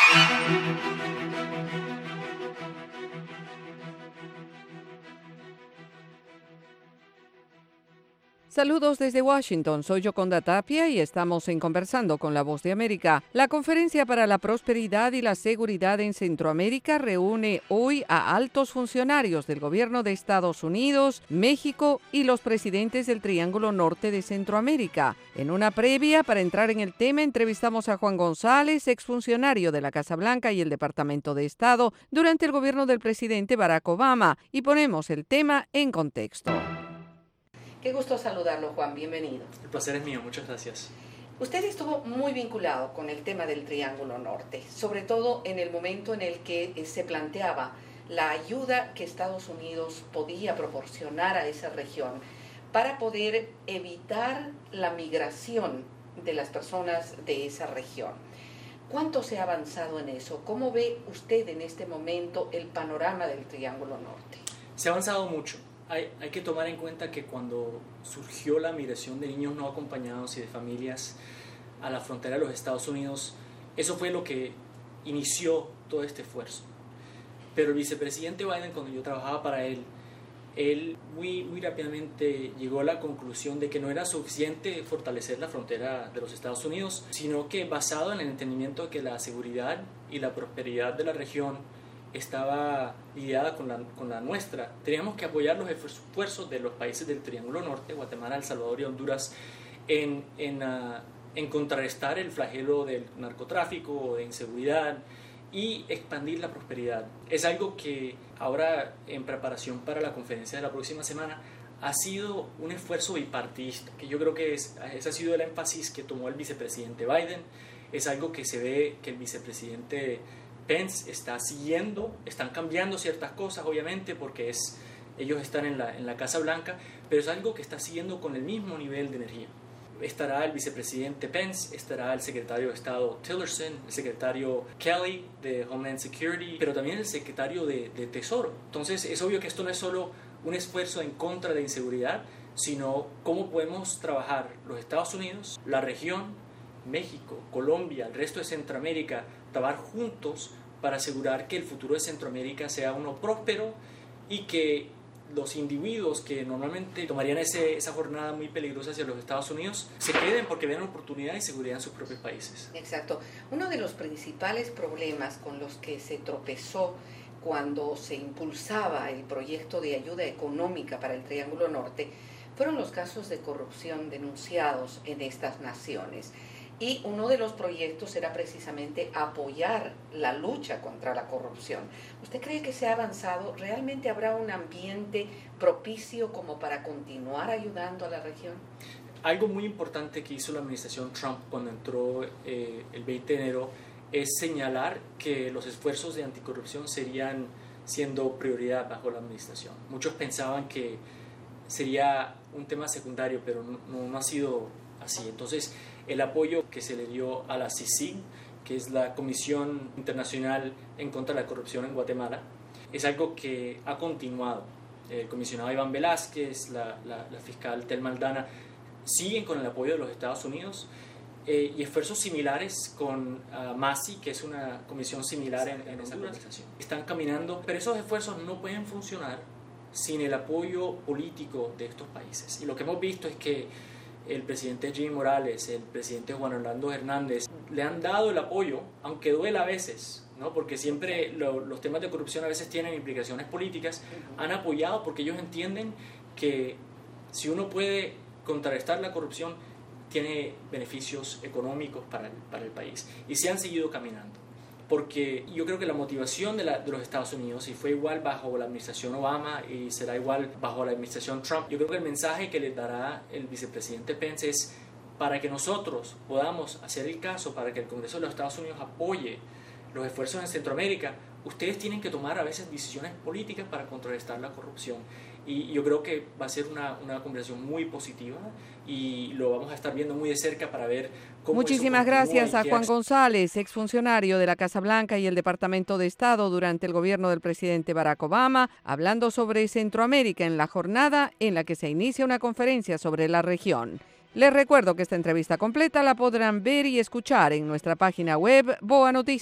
Saludos desde Washington, soy Yoconda Tapia y estamos en Conversando con la Voz de América. La Conferencia para la Prosperidad y la Seguridad en Centroamérica reúne hoy a altos funcionarios del gobierno de Estados Unidos, México y los presidentes del Triángulo Norte de Centroamérica. En una previa, para entrar en el tema, entrevistamos a Juan González, exfuncionario de la Casa Blanca y el Departamento de Estado durante el gobierno del presidente Barack Obama, y ponemos el tema en contexto. Qué gusto saludarlo, Juan. Bienvenido. El placer es mío. Muchas gracias. Usted estuvo muy vinculado con el tema del Triángulo Norte, sobre todo en el momento en el que se planteaba la ayuda que Estados Unidos podía proporcionar a esa región para poder evitar la migración de las personas de esa región. ¿Cuánto se ha avanzado en eso? ¿Cómo ve usted en este momento el panorama del Triángulo Norte? Se ha avanzado mucho. Hay que tomar en cuenta que cuando surgió la migración de niños no acompañados y de familias a la frontera de los Estados Unidos, eso fue lo que inició todo este esfuerzo. Pero el vicepresidente Biden, cuando yo trabajaba para él muy rápidamente llegó a la conclusión de que no era suficiente fortalecer la frontera de los Estados Unidos, sino que basado en el entendimiento de que la seguridad y la prosperidad de la región estaba lidiada con la nuestra. Teníamos que apoyar los esfuerzos de los países del Triángulo Norte, Guatemala, El Salvador y Honduras, en contrarrestar el flagelo del narcotráfico, de inseguridad y expandir la prosperidad. Es algo que ahora, en preparación para la conferencia de la próxima semana, ha sido un esfuerzo bipartidista, que yo creo que ese ha sido el énfasis que tomó el vicepresidente Biden. Es algo que se ve que el vicepresidente Pence está siguiendo. Están cambiando ciertas cosas, obviamente, porque ellos están en la Casa Blanca, pero es algo que está siguiendo con el mismo nivel de energía. Estará el vicepresidente Pence, estará el secretario de Estado Tillerson, el secretario Kelly de Homeland Security, pero también el secretario de Tesoro. Entonces es obvio que esto no es solo un esfuerzo en contra de inseguridad, sino cómo podemos trabajar los Estados Unidos, la región, México, Colombia, el resto de Centroamérica, trabajar juntos para asegurar que el futuro de Centroamérica sea uno próspero y que los individuos que normalmente tomarían esa jornada muy peligrosa hacia los Estados Unidos se queden porque ven oportunidad y seguridad en sus propios países. Exacto. Uno de los principales problemas con los que se tropezó cuando se impulsaba el proyecto de ayuda económica para el Triángulo Norte fueron los casos de corrupción denunciados en estas naciones. Y uno de los proyectos era precisamente apoyar la lucha contra la corrupción. ¿Usted cree que se ha avanzado? ¿Realmente habrá un ambiente propicio como para continuar ayudando a la región? Algo muy importante que hizo la administración Trump cuando entró el 20 de enero es señalar que los esfuerzos de anticorrupción serían siendo prioridad bajo la administración. Muchos pensaban que sería un tema secundario, pero no ha sido así. Entonces, el apoyo que se le dio a la CICIG, que es la Comisión Internacional en contra de la Corrupción en Guatemala, es algo que ha continuado. El comisionado Iván Velázquez, la fiscal Telma Aldana, siguen con el apoyo de los Estados Unidos y esfuerzos similares con MASI, que es una comisión similar en esa organización. Están caminando, pero esos esfuerzos no pueden funcionar sin el apoyo político de estos países. Y lo que hemos visto es que el presidente Jimmy Morales, el presidente Juan Orlando Hernández, le han dado el apoyo, aunque duela a veces, ¿no? Porque siempre los temas de corrupción a veces tienen implicaciones políticas, han apoyado porque ellos entienden que si uno puede contrarrestar la corrupción, tiene beneficios económicos para el país. Y se han seguido caminando. Porque yo creo que la motivación de los Estados Unidos, y fue igual bajo la administración Obama y será igual bajo la administración Trump, yo creo que el mensaje que les dará el vicepresidente Pence es para que nosotros podamos hacer el caso, para que el Congreso de los Estados Unidos apoye los esfuerzos en Centroamérica, ustedes tienen que tomar a veces decisiones políticas para contrarrestar la corrupción. Y yo creo que va a ser una conversación muy positiva y lo vamos a estar viendo muy de cerca para ver cómo. Muchísimas gracias a Juan González, exfuncionario de la Casa Blanca y el Departamento de Estado durante el gobierno del presidente Barack Obama, hablando sobre Centroamérica en la jornada en la que se inicia una conferencia sobre la región. Les recuerdo que esta entrevista completa la podrán ver y escuchar en nuestra página web Boa Noticias.